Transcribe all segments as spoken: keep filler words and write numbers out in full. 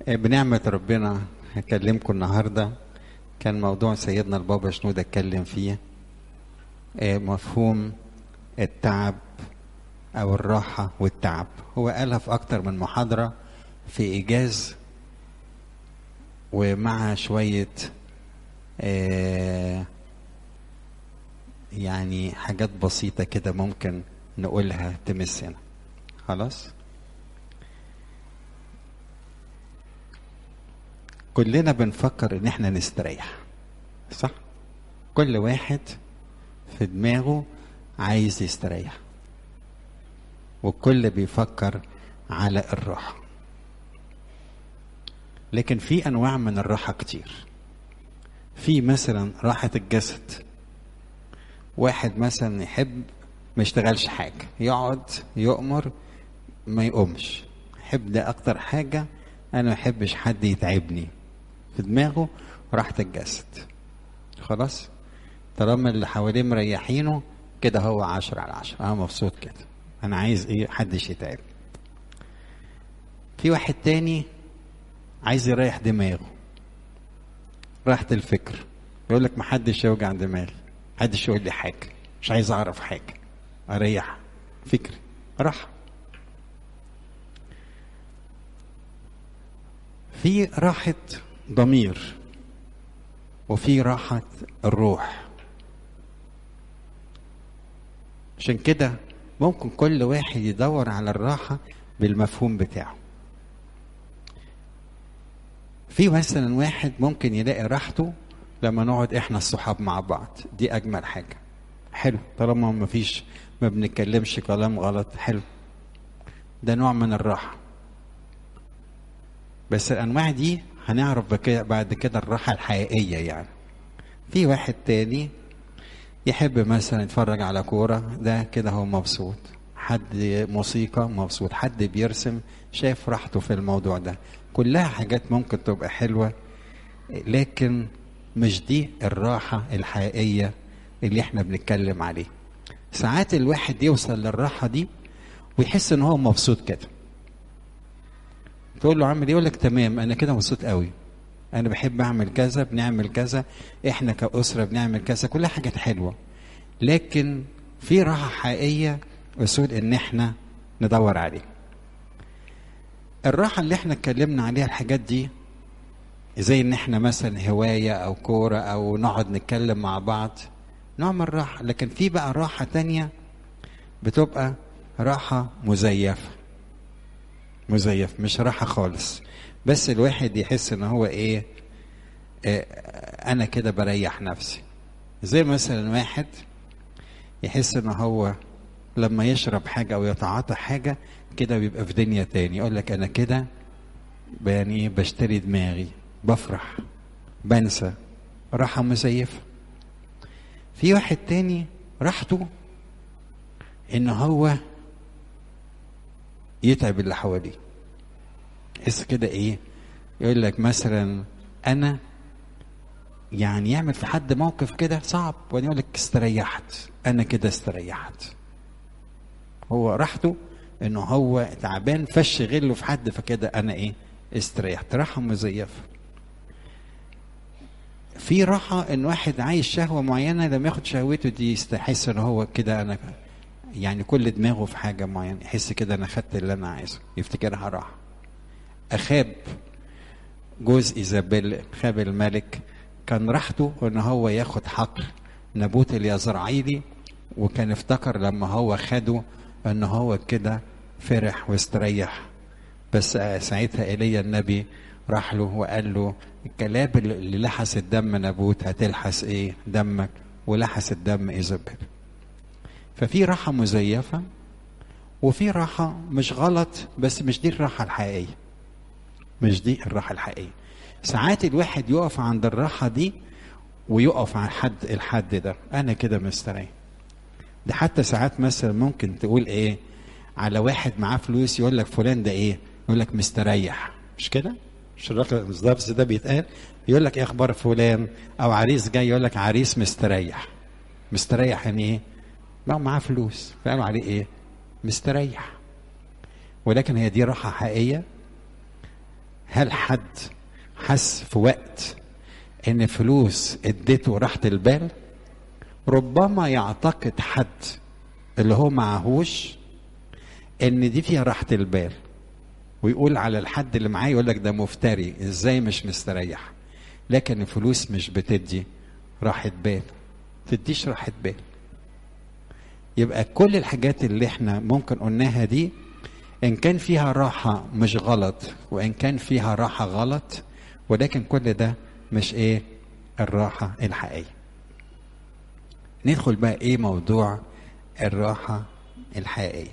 بنعمة ربنا هكلمكم النهاردة. كان موضوع سيدنا البابا شنودة اتكلم فيه مفهوم التعب أو الراحة والتعب. هو قالها في أكتر من محاضرة في إيجاز ومع شوية يعني حاجات بسيطة كده ممكن نقولها تمسنا. خلاص، كلنا بنفكر ان احنا نستريح، صح؟ كل واحد في دماغه عايز يستريح، والكل بيفكر على الراحة. لكن في انواع من الراحة كتير. في مثلا راحة الجسد، واحد مثلا يحب ما يشتغلش حاجة، يقعد يؤمر ما يقومش، يحب ده اكتر حاجة. انا ما يحبش حد يتعبني، في دماغه راحة الجسد. خلاص، طالما اللي حواليه مريحينه كده هو عشرة على عشرة، انا مبسوط كده، انا عايز ايه؟ حدش يتعب. في واحد تاني عايز يريح دماغه، راحة الفكر، يقول لك محدش يوجع دماغي، محدش يقول لي حاجة، مش عايز اعرف حاجة، اريح فكري، راحة. في راحة ضمير وفي راحة الروح. عشان كده ممكن كل واحد يدور على الراحة بالمفهوم بتاعه. في مثلا واحد ممكن يلاقي راحته لما نقعد احنا الصحاب مع بعض، دي اجمل حاجة. حلو، طالما ما فيش ما بنتكلمش كلام غلط، حلو، ده نوع من الراحة. بس الانواع دي هنعرف بعد كده الراحة الحقيقية. يعني في واحد تاني يحب مثلا يتفرج على كورة، ده كده هو مبسوط. حد موسيقى مبسوط، حد بيرسم شايف راحته في الموضوع ده. كلها حاجات ممكن تبقى حلوة، لكن مش دي الراحة الحقيقية اللي احنا بنتكلم عليه. ساعات الواحد يوصل للراحة دي ويحس ان هو مبسوط كده، تقول له عامل ايه؟ يقول لك تمام، انا كده مبسوط قوي، انا بحب اعمل كذا، بنعمل كذا، احنا كأسرة بنعمل كذا، كلها حاجات حلوة. لكن في راحة حقيقية أسود ان احنا ندور عليه. الراحة اللي احنا اتكلمنا عليها الحاجات دي زي ان احنا مثلا هواية او كورة او نقعد نتكلم مع بعض، نوع من الراحة. لكن في بقى راحة تانية بتبقى راحة مزيفة، مزيف، مش راحة خالص، بس الواحد يحس ان هو ايه، اه انا كده بريح نفسي. زي مثلا واحد يحس ان هو لما يشرب حاجة او يتعاطى حاجة كده بيبقى في دنيا تاني، يقول لك انا كده يعني بشتري دماغي، بفرح، بنسى، راحة مزيفة. في واحد تاني راحته ان هو يتعب اللي حواليه، يحس كده ايه، يقول لك مثلا انا يعني يعمل في حد موقف كده صعب وانا يقول لك استريحت، انا كده استريحت. هو راحته انه هو تعبان فش غله في حد، فكده انا ايه، استريحت، راحة مزيفة. في راحة ان واحد عايش شهوة معينة، لما ياخد شهوته دي يحس ان هو كده انا يعني كل دماغه في حاجة معينة، يحس كده انا خدت اللي انا عايزه، يفتكرها راحة. اخاب جوز ايزابيل، خاب الملك، كان راحته ان هو ياخد حقل نبوت اليزرعيلي، وكان افتكر لما هو خده ان هو كده فرح واستريح. بس ساعتها ايليا النبي راح له وقال له الكلاب اللي لحس الدم نبوت هتلحس ايه؟ دمك، ولحس الدم ايزابيل. ففي راحة مزيفة وفي راحة مش غلط، بس مش دي الراحة الحقيقية، مش دي الراحة الحقيقية. ساعات الواحد يقف عند الراحة دي ويقف عن حد الحد ده، انا كده مستريح. ده حتى ساعات مثلا ممكن تقول ايه على واحد معاه فلوس، يقول لك فلان ده ايه، يقول لك مستريح، مش كده؟ مش اللفظ ده بيتقال؟ يقول لك ايه اخبار فلان، او عريس جاي يقول لك عريس مستريح. مستريح يعني ايه؟ ما هو معاه فلوس، فقالوا عليه ايه؟ مستريح. ولكن هي دي راحة حقيقية؟ هل حد حس في وقت ان فلوس اديته راحة البال؟ ربما يعتقد حد اللي هو معهوش ان دي فيها راحة البال، ويقول على الحد اللي معاه، يقول لك ده مفتري، ازاي مش مستريح. لكن الفلوس مش بتدي راحة بال، تديش راحة بال. يبقى كل الحاجات اللي احنا ممكن قلناها دي، ان كان فيها راحة مش غلط، وان كان فيها راحة غلط، ولكن كل ده مش ايه الراحة الحقيقية. ندخل بقى ايه موضوع الراحة الحقيقية.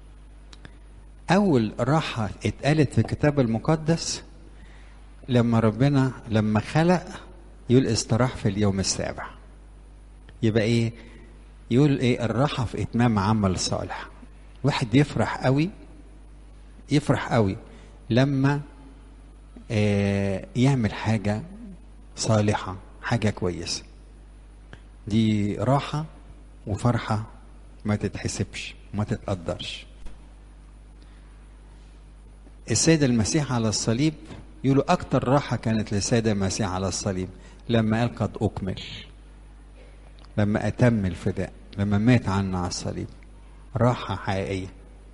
اول راحة اتقالت في الكتاب المقدس لما ربنا لما خلق يقول استراح في اليوم السابع. يبقى ايه؟ يقول ايه؟ الراحة في اتمام عمل صالح. واحد يفرح قوي، يفرح قوي لما آه يعمل حاجة صالحة، حاجة كويسة. دي راحة وفرحة ما تتحسبش، ما تتقدرش. السيد المسيح على الصليب يقولوا أكتر راحة كانت للسيد المسيح على الصليب لما قال قد أكمل، لما أتم الفداء، لما مات عنا على الصليب. راحة حقيقية.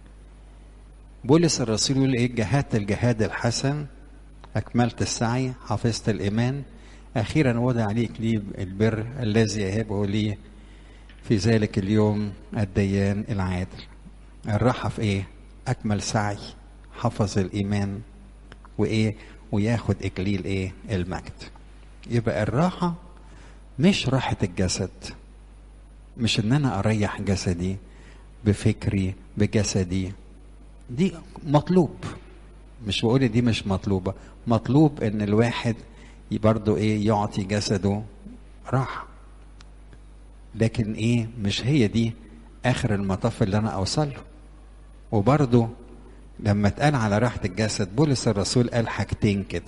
بولس الرسول يقول إيه؟ جاهدت الجهاد الحسن، أكملت السعي، حفظت الإيمان، أخيرا وضع عليك لي البر الذي يهبه لي في ذلك اليوم الديان العادل. الراحة في إيه؟ أكمل سعي، حفظ الإيمان، وإيه؟ وياخد إكليل إيه؟ المجد. يبقى الراحة مش راحة الجسد، مش إن أنا أريح جسدي بفكري بجسدي، دي مطلوب، مش بقول دي مش مطلوبة، مطلوب إن الواحد برضو إيه؟ يعطي جسده راحة. لكن إيه؟ مش هي دي آخر المطاف اللي أنا أوصله. وبرضو لما اتقال على راحة الجسد، بولس الرسول قال حاجتين كده.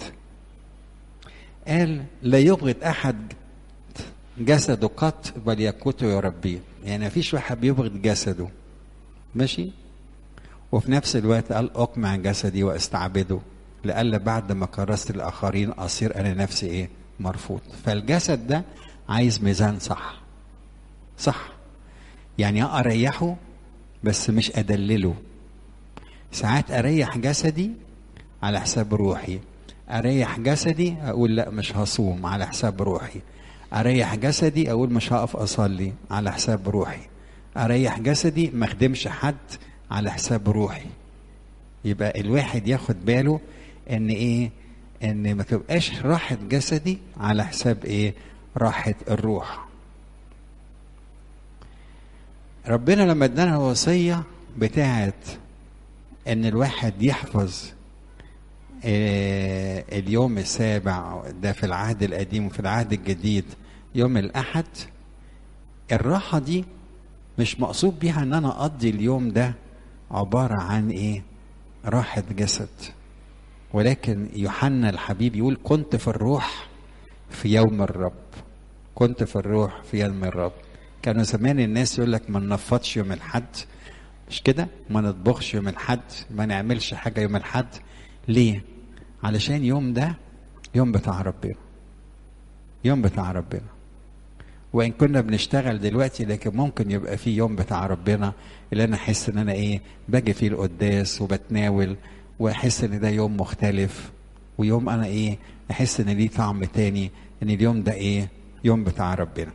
قال لا يبغض أحد جسده قط بل يقوته يربيه. يعني مفيش واحد بيبغض جسده، ماشي؟ وفي نفس الوقت قال أقمع جسدي واستعبده لألا بعد ما كرست الآخرين أصير أنا نفسي إيه؟ مرفوض. فالجسد ده عايز ميزان صح صح، يعني أريحه بس مش أدلله. ساعات أريح جسدي على حساب روحي، أريح جسدي أقول لا مش هصوم على حساب روحي، أريح جسدي أقول مش هقف أصلي على حساب روحي، أريح جسدي ما أخدمش حد على حساب روحي. يبقى الواحد ياخد باله إن إيه؟ إن ما تبقاش راحة جسدي على حساب إيه؟ راحة الروح. ربنا لما ادانا الوصية بتاعت ان الواحد يحفظ آه اليوم السابع، ده في العهد القديم، وفي العهد الجديد يوم الأحد، الراحة دي مش مقصود بيها ان انا اقضي اليوم ده عبارة عن ايه؟ راحة جسد. ولكن يوحنا الحبيب يقول كنت في الروح في يوم الرب، كنت في الروح في يوم الرب. كانوا زمان الناس يقول لك ما ننفضش يوم الحد، مش كده؟ ما نطبخش يوم الحد، ما نعملش حاجة يوم الحد. ليه؟ علشان يوم ده يوم بتاع ربنا، يوم بتاع ربنا. وإن كنا بنشتغل دلوقتي، لكن ممكن يبقى فيه يوم بتاع ربنا اللي أنا أحس إن أنا إيه؟ باجي فيه القداس وبتناول، وأحس إن ده يوم مختلف، ويوم أنا إيه؟ أحس إن ليه طعم تاني، إن اليوم ده إيه؟ يوم بتاع ربنا.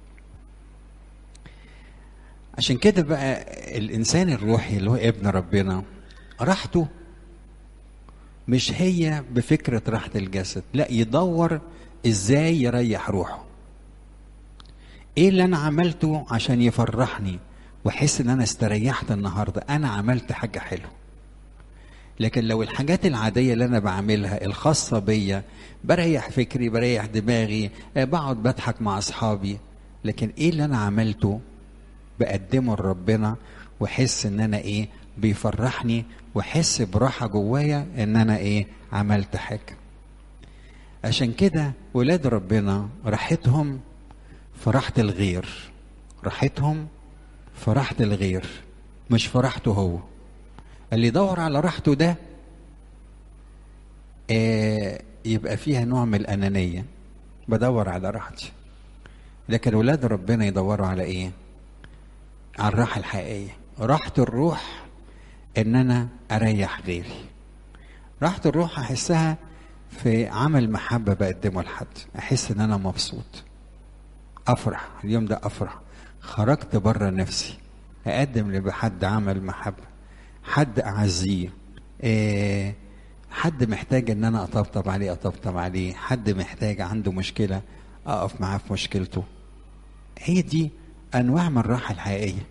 عشان كده بقى الإنسان الروحي اللي هو ابن ربنا راحته مش هي بفكرة راحة الجسد، لا، يدور إزاي يريح روحه. إيه اللي أنا عملته عشان يفرحني وأحس إن أنا استريحت النهاردة، أنا عملت حاجة حلوة. لكن لو الحاجات العادية اللي أنا بعملها الخاصة بيا، بريح فكري، بريح دماغي، بقعد بضحك مع أصحابي، لكن إيه اللي أنا عملته بقدمه لربنا وحس ان انا ايه؟ بيفرحني، وحس براحة جوايا ان انا ايه؟ عملت حاجة. عشان كده ولاد ربنا راحتهم في راحة الغير، راحتهم في راحة الغير مش في راحته هو. اللي يدور على راحته ده آه يبقى فيها نوع من الأنانية، بدور على راحتي. لكن ولاد ربنا يدوروا على ايه؟ على الراحة الحقيقية. راحة الروح ان انا اريح غيري. راحة الروح احسها في عمل محبة بقدمه لحد، احس ان انا مبسوط، افرح اليوم ده، افرح خرجت بره نفسي، اقدم لحد عمل محبة، حد اعزيه، إيه، حد محتاج ان انا اطبطب عليه اطبطب عليه، حد محتاج عنده مشكلة اقف معاه في مشكلته. هي دي انواع من الراحة الحقيقية.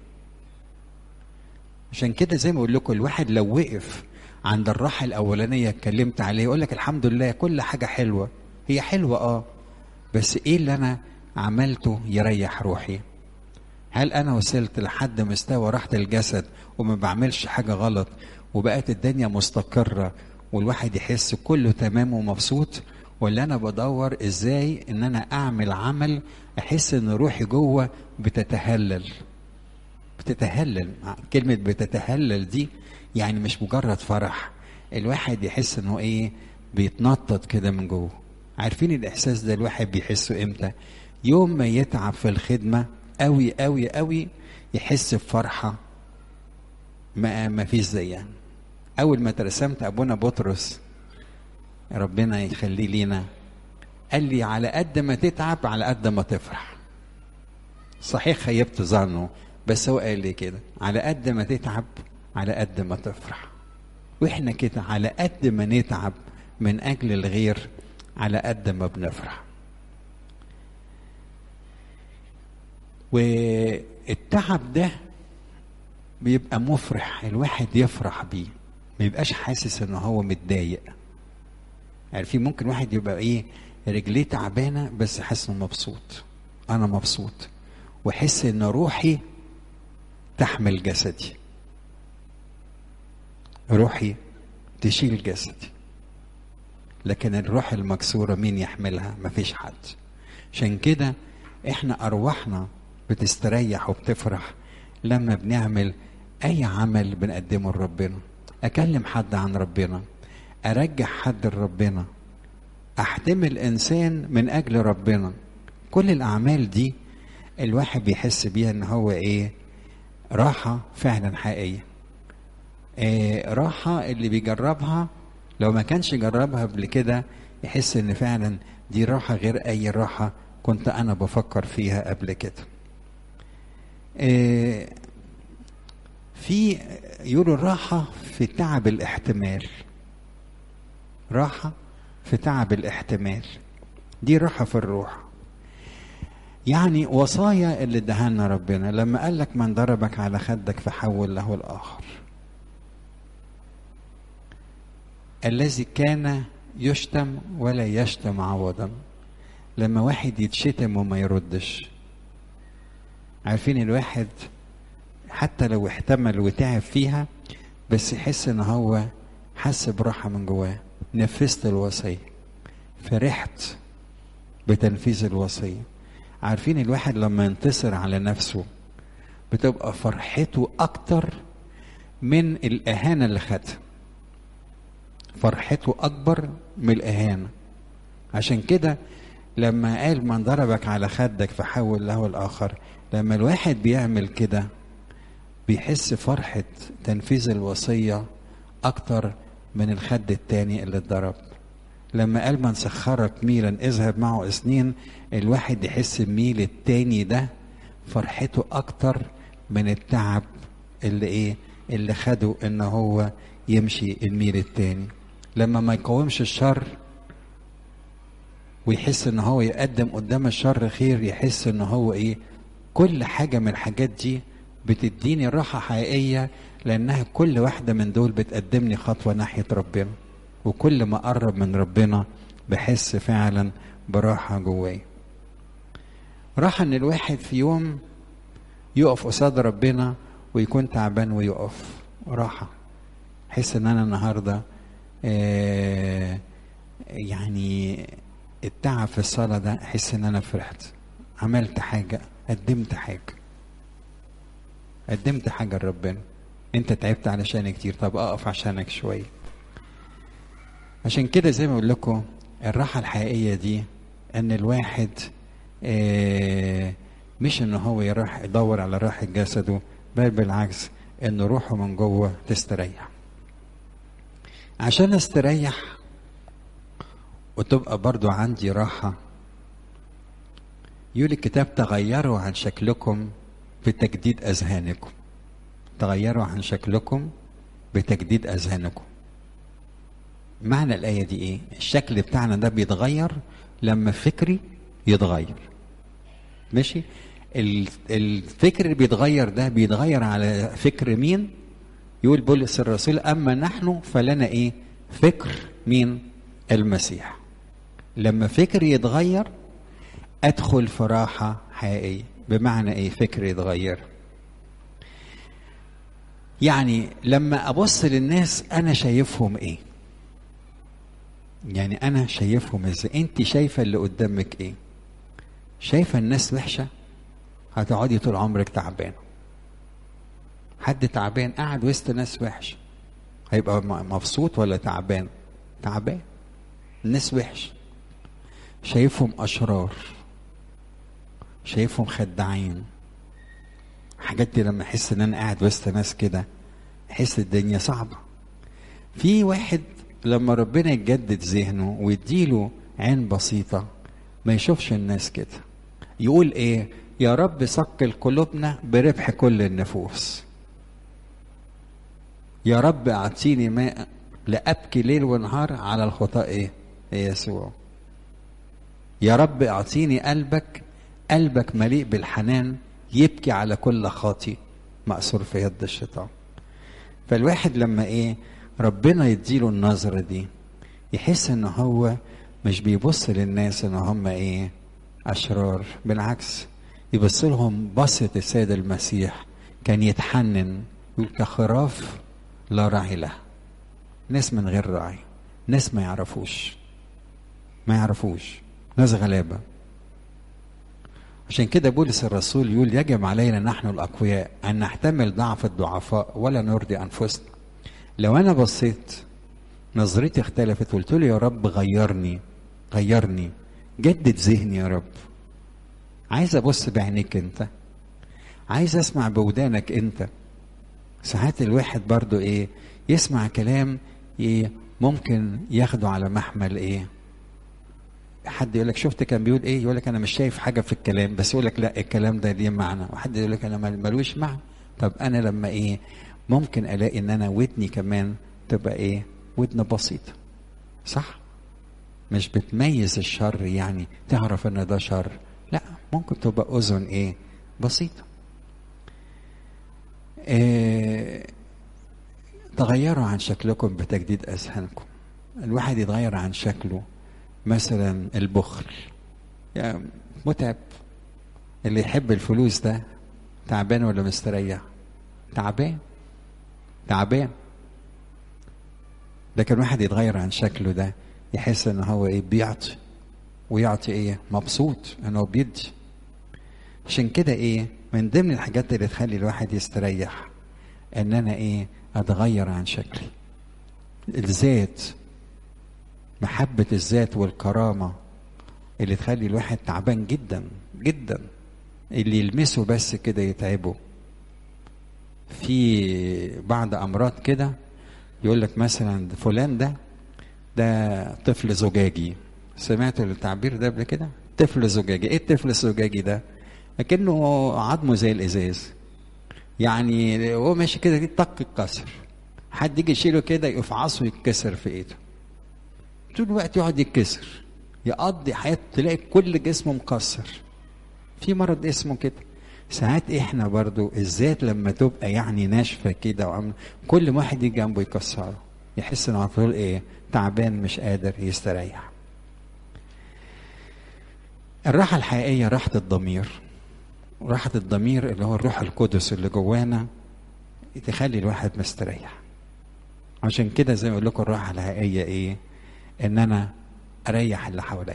عشان كده زي ما اقول لكم، الواحد لو وقف عند الراحة الأولانية اتكلمت عليه يقول لك الحمد لله كل حاجة حلوة. هي حلوة اه، بس ايه اللي انا عملته يريح روحي؟ هل انا وصلت لحد مستوى راحة الجسد وما بعملش حاجة غلط وبقت الدنيا مستقرة والواحد يحس كله تمام ومبسوط؟ ولا انا بدور ازاي ان انا اعمل عمل احس ان روحي جوه بتتهلل؟ بتتهلل، كلمة بتتهلل دي يعني مش مجرد فرح، الواحد يحس انه ايه، بيتنطط كده من جوه. عارفين الاحساس ده الواحد بيحسه امتى؟ يوم ما يتعب في الخدمة قوي قوي قوي يحس بفرحة ما ما فيش زيها. اول ما ترسمت ابونا بطرس ربنا يخليه لينا قال لي على قد ما تتعب على قد ما تفرح. صحيح خيبت ظنه، بس هو قال لي كده، على قد ما تتعب على قد ما تفرح. واحنا كده على قد ما نتعب من اجل الغير على قد ما بنفرح. والتعب ده بيبقى مفرح، الواحد يفرح بيه، ما يبقاش حاسس ان هو متضايق. عارفين ممكن واحد يبقى ايه، رجليه تعبانه بس حاسس انه مبسوط، انا مبسوط، واحس ان روحي تحمل جسدي، روحي تشيل جسدي. لكن الروح المكسورة مين يحملها؟ مفيش حد. عشان كده احنا ارواحنا بتستريح وبتفرح لما بنعمل اي عمل بنقدمه لربنا. اكلم حد عن ربنا، ارجع حد لربنا، احتمل انسان من اجل ربنا. كل الاعمال دي الواحد بيحس بيها ان هو ايه، راحة فعلا حقيقية. إيه راحة اللي بيجربها لو ما كانش جربها قبل كده يحس ان فعلا دي راحة غير اي راحة كنت انا بفكر فيها قبل كده. إيه في يقولوا الراحة في تعب الاحتمال، راحة في تعب الاحتمال، دي راحة في الروح. يعني وصايا اللي ادهالنا ربنا لما قال لك من ضربك على خدك فحول له الاخر. الذي كان يشتم ولا يشتم عوضا، لما واحد يتشتم وما يردش. عارفين الواحد حتى لو احتمل وتعب فيها بس يحس ان هو حس براحة من جواه، نفذت الوصية، فرحت بتنفيذ الوصية. عارفين الواحد لما ينتصر على نفسه بتبقى فرحته اكتر من الاهانة اللي خدها، فرحته اكبر من الاهانة. عشان كده لما قال من ضربك على خدك فحول له الاخر، لما الواحد بيعمل كده بيحس فرحة تنفيذ الوصية اكتر من الخد التاني اللي اتضرب. لما قال من سخرك ميلا اذهب معه اثنين، الواحد يحس الميل التاني ده فرحته اكتر من التعب اللي ايه، اللي خده ان هو يمشي الميل التاني. لما ما يقاومش الشر ويحس ان هو يقدم قدام الشر خير، يحس ان هو ايه، كل حاجة من الحاجات دي بتديني راحة حقيقية، لانها كل واحدة من دول بتقدمني خطوة ناحية ربنا. وكل ما اقرب من ربنا بحس فعلا براحة جواي. راحة ان الواحد في يوم يقف قصاد ربنا ويكون تعبان ويقف، راحة حس ان انا النهاردة آه يعني التعب في الصلاة ده احس ان انا فرحت، عملت حاجة، قدمت حاجة، قدمت حاجة لربنا. انت تعبت علشان كتير، طب اقف عشانك شوية. عشان كده زي ما اقول لكم الراحة الحقيقية دي ان الواحد آه مش ان هو يروح يدور على راحة جسده، بل بالعكس ان روحه من جوه تستريح. عشان استريح وتبقى برضو عندي راحة، يقول الكتاب تغيروا عن شكلكم بتجديد أذهانكم. تغيروا عن شكلكم بتجديد أذهانكم. معنى الآية دي إيه؟ الشكل بتاعنا ده بيتغير لما فكري يتغير. ماشي؟ الفكر اللي بيتغير ده بيتغير على فكر مين؟ يقول بولس الرسول أما نحن فلنا إيه؟ فكر مين؟ المسيح. لما فكري يتغير أدخل في راحة حقيقية. بمعنى إيه فكري يتغير؟ يعني لما أبص للناس أنا شايفهم إيه؟ يعني أنا شايفهم إزاي؟ أنت شايفة اللي قدامك إيه؟ شايفة الناس وحشة؟ هتقعدي طول عمرك تعبان. حد تعبان قاعد وسط ناس وحش هيبقى مبسوط ولا تعبان؟ تعبان. الناس وحش. شايفهم أشرار، شايفهم خداعين. حاجات دي لما احس ان انا قاعد وسط ناس كده احس الدنيا صعبه. في واحد لما ربنا يجدد ذهنه ويديله عين بسيطه ما يشوفش الناس كده، يقول ايه؟ يا رب ثقل قلوبنا بربح كل النفوس. يا رب اعطيني ماء لابكي ليل ونهار على الخطاء ايه؟ يسوع. يا رب اعطيني قلبك، قلبك مليء بالحنان يبكي على كل خاطي مأسور في يد الشيطان. فالواحد لما ايه ربنا يديله النظرة دي يحس ان هو مش بيبص للناس ان هم ايه اشرار، بالعكس يبص لهم بصة السيد المسيح كان يتحنن، يقول كخراف لا راعي له. ناس من غير راعي، ناس ما يعرفوش ما يعرفوش ناس غلابة. عشان كده بولس الرسول يقول يجب علينا نحن الأقوياء أن نحتمل ضعف الضعفاء ولا نرضي أنفسنا. لو أنا بصيت نظرتي اختلفت قلت له يا رب غيرني غيرني جدد ذهني يا رب، عايز أبص بعينيك أنت، عايز أسمع بودانك أنت. ساعات الواحد برضو إيه يسمع كلام إيه ممكن ياخده على محمل إيه. حد يقول لك شفت كان بيقول ايه، يقول لك انا مش شايف حاجه في الكلام، بس يقول لك لا الكلام ده ليه معنى. وحد يقول لك انا ملوش معنى. طب انا لما ايه ممكن الاقي ان انا ودني كمان تبقى ايه ودن بسيطه، صح؟ مش بتميز الشر يعني تعرف ان ده شر، لا ممكن تبقى اذن ايه بسيطه. إيه تغيروا عن شكلكم بتجديد اذهانكم. الواحد يتغير عن شكله. مثلا البخل يعني متعب. اللي يحب الفلوس ده تعبان ولا مستريح؟ تعبان تعبان. لكن واحد يتغير عن شكله ده يحس ان هو ايه بيعطي، ويعطي ايه مبسوط انه بيدي. عشان كده ايه من ضمن الحاجات اللي تخلي الواحد يستريح ان انا ايه اتغير عن شكلي. الذات، محبة الذات والكرامة اللي تخلي الواحد تعبان جدا جدا، اللي يلمسه بس كده يتعبه. في بعض أمراض كده يقول لك مثلا فلان ده ده طفل زجاجي. سمعت التعبير ده قبل كده؟ طفل زجاجي. ايه الطفل الزجاجي ده؟ لكنه عظمه زي الإزاز، يعني هو ماشي كده طق اتكسر، حد يجي يشيله كده يفعصه يتكسر في ايده، طول الوقت يقعد يتكسر، يقضي حياته تلاقي كل جسمه مكسر. في مرض اسمه كده. ساعات احنا برضو الذات لما تبقى يعني ناشفه كده وعم كل واحد يجي جنبه يكسره يحس انه على طول ايه تعبان مش قادر يستريح. الراحه الحقيقيه راحه الضمير. راحه الضمير اللي هو الروح القدس اللي جوانا تخلي الواحد مستريح. عشان كده زي ما اقول لكم الراحه الحقيقيه ايه؟ ان انا اريح اللي حواليا،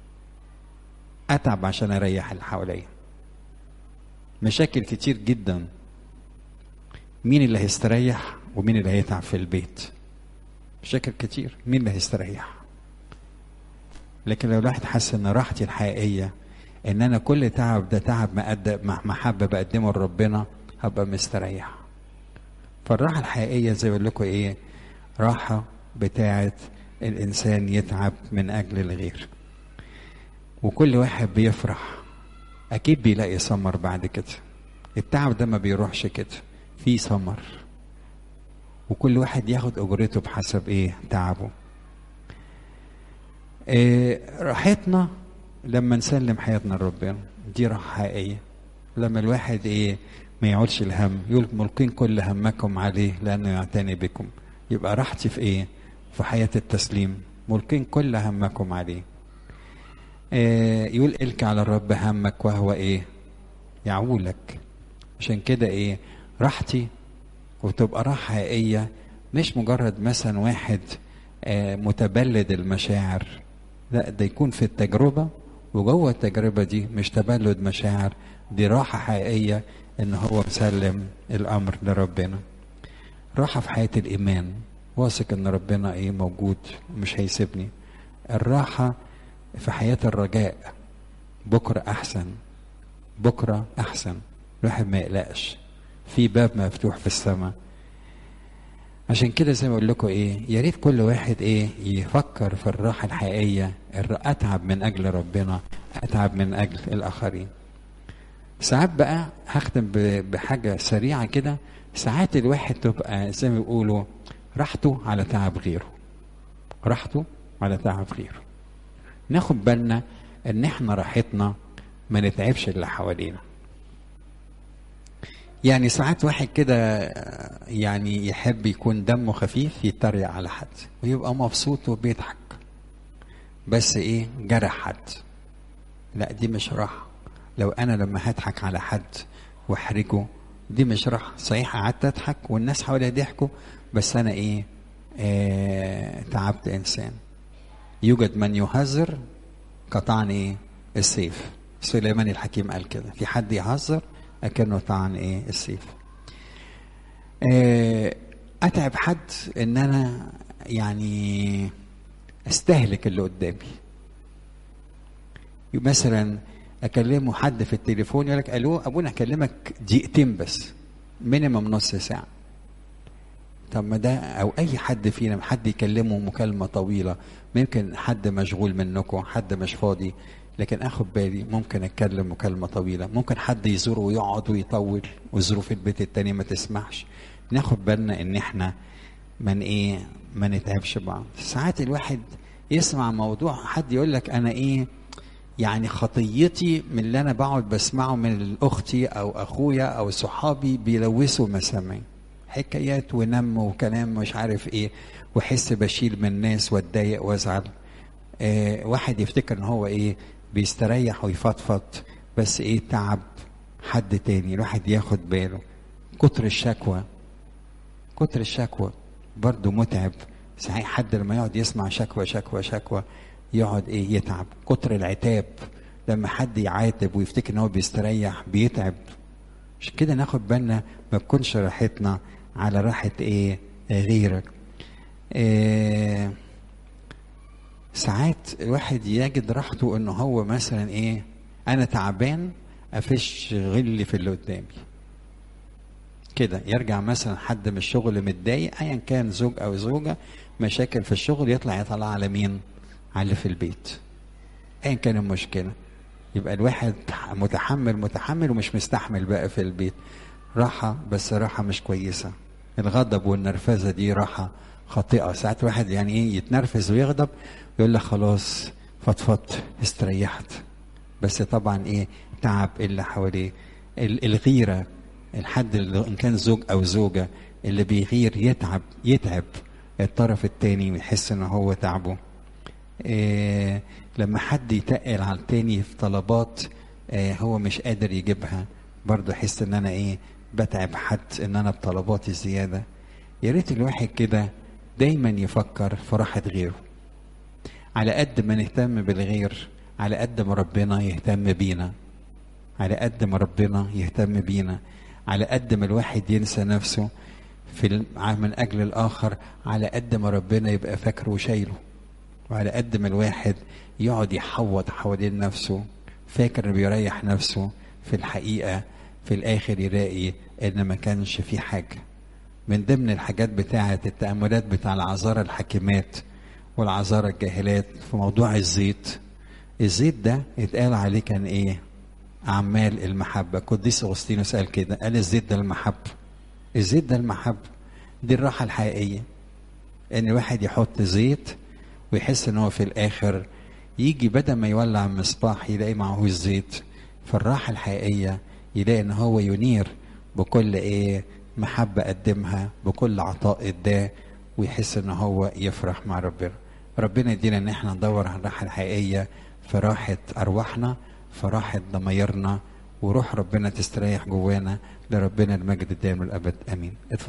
اتعب عشان اريح اللي حواليا. مشاكل كتير جدا، مين اللي هيستريح ومين اللي هيتعب في البيت؟ مشاكل كتير، مين اللي هيستريح؟ لكن لو الواحد حس ان راحتي الحقيقيه ان انا كل تعب ده تعب محبه بقدمه لربنا، هبقى مستريح. فالراحه الحقيقيه زي ما بقول لكم ايه؟ راحه بتاعه الانسان يتعب من اجل الغير. وكل واحد بيفرح اكيد بيلاقي ثمر بعد كده. التعب ده ما بيروحش كده، في ثمر، وكل واحد ياخد اجرته بحسب ايه؟ تعبه. إيه راحتنا لما نسلم حياتنا لربنا، دي راحه حقيقيه. لما الواحد ايه؟ ما يعولش الهم، يقول ملقين كل همكم عليه لانه يعتني بكم. يبقى راحتي في ايه؟ في حياه التسليم، ملقين كل همكم عليه. إيه يقول الك على الرب همك وهو ايه؟ يعولك. عشان كده ايه؟ راحتي وتبقى راحه حقيقيه، مش مجرد مثلا واحد آه متبلد المشاعر، لا، ده يكون في التجربه، وجوه التجربه دي مش تبلد مشاعر، دي راحه حقيقيه ان هو مسلم الامر لربنا. راحه في حياه الايمان، واثق ان ربنا ايه؟ موجود، مش هيسيبني. الراحه في حياه الرجاء، بكره احسن، بكره احسن، الواحد ما يقلقش، في باب مفتوح في السماء. عشان كده زي ما اقول لكم ايه؟ يا ريت كل واحد ايه؟ يفكر في الراحه الحقيقيه. اتعب من اجل ربنا، اتعب من اجل الاخرين. ساعات بقى هختم بحاجه سريعه كده. ساعات الواحد تبقى زي ما بيقولوا راحته على تعب غيره، راحته على تعب غيره. ناخد بالنا ان احنا راحتنا ما نتعبش اللي حوالينا. يعني ساعات واحد كده يعني يحب يكون دمه خفيف، يتريق على حد ويبقى مبسوط وبيضحك، بس ايه؟ جرح حد. لا، دي مش راحة. لو انا لما هضحك على حد واحرجه، دي مش راحة. صحيح قعدت اضحك والناس حواليا ضحكوا، بس انا ايه؟ آه تعبت انسان. يوجد من يهزر كطعن ايه؟ السيف. سليمان الحكيم قال كده، في حد يهزر اكنه طعن ايه؟ السيف. آه اتعب حد ان انا يعني استهلك اللي قدامي. مثلا اكلمه حد في التليفون يقول لك الو ابونا اكلمك دقيقتين بس، مينيمم نص ساعه. طب ما ده او اي حد فينا حد يكلمه مكالمه طويله، ممكن حد مشغول منكم، حد مش فاضي، لكن اخد بالي ممكن اتكلم مكالمه طويله، ممكن حد يزوره ويقعد ويطول وظروف البيت التاني ما تسمحش. ناخد بالنا ان احنا من ايه؟ ما نتعبش بعض. ساعات الواحد يسمع موضوع حد يقول لك انا ايه يعني خطيتي من اللي انا بقعد بسمعه من اختي او اخويا او صحابي بيلوثوا مسامعي، حكايات ونم وكلام مش عارف ايه، وحس بشيل من الناس واتضايق وازعل. آه واحد يفتكر ان هو ايه؟ بيستريح ويفضفض، بس ايه؟ تعب حد تاني. الواحد ياخد باله. كتر الشكوى، كتر الشكوى برضو متعب. صحيح حد لما يقعد يسمع شكوى شكوى شكوى يقعد ايه؟ يتعب. كتر العتاب، لما حد يعاتب ويفتكر ان هو بيستريح بيتعب. مش كده؟ ناخد بالنا ما تكونش راحتنا على راحة ايه؟ غيرك. إيه ساعات الواحد يجد راحته انه هو مثلا ايه؟ انا تعبان افش غلي في اللي قدامي كده. يرجع مثلا حد من الشغل متضايق، ايا كان زوج او زوجة، مشاكل في الشغل، يطلع يطلع على مين؟ على اللي في البيت، ايا كان المشكلة. يبقى الواحد متحمل متحمل ومش مستحمل بقى في البيت. راحة بس راحة مش كويسة. الغضب والنرفزة دي راحة خاطئة. ساعات واحد يعني ايه؟ يتنرفز ويغضب، يقول لك خلاص فضفضت استريحت، بس طبعا ايه؟ تعب اللي حواليه. الغيرة، الحد اللي ان كان زوج او زوجة اللي بيغير يتعب يتعب الطرف التاني، يحس ان هو تعبه. إيه لما حد يتقل على التاني في طلبات إيه هو مش قادر يجيبها، برضه يحس ان انا ايه؟ بتعب حد ان انا بطلباتي الزيادة. يا ريت الواحد كده دايما يفكر في راحة غيره. على قد ما نهتم بالغير، على قد ما ربنا يهتم بينا، على قد ما ربنا يهتم بينا، على قد ما الواحد ينسى نفسه في من اجل الاخر، على قد ما ربنا يبقى فاكره وشايله، وعلى قد ما الواحد يقعد يحوط حوالين نفسه فاكر انه بيريح نفسه، في الحقيقه في الاخر يلاقي ان ما كانش في حاجه. من ضمن الحاجات بتاعه التاملات بتاع العذارى الحكيمات والعذارى الجاهلات في موضوع الزيت، الزيت ده اتقال عليه كان ايه؟ اعمال المحبه. قديس اغسطينوس قال كده، قال الزيت ده المحبه. الزيت ده المحبه، دي الراحه الحقيقيه، ان واحد يحط زيت ويحس ان هو في الاخر يجي بدل ما يولع مصباح يلاقي معهوش زيت. فالراحه الحقيقيه يلاقي ان هو ينير بكل ايه؟ محبه قدمها، بكل عطاء اداه، ويحس ان هو يفرح مع ربنا. ربنا يدينا ان احنا ندور على الراحه الحقيقيه في راحه ارواحنا، في راحه ضمايرنا، وروح ربنا تستريح جوانا. لربنا المجد الدائم والابد، امين.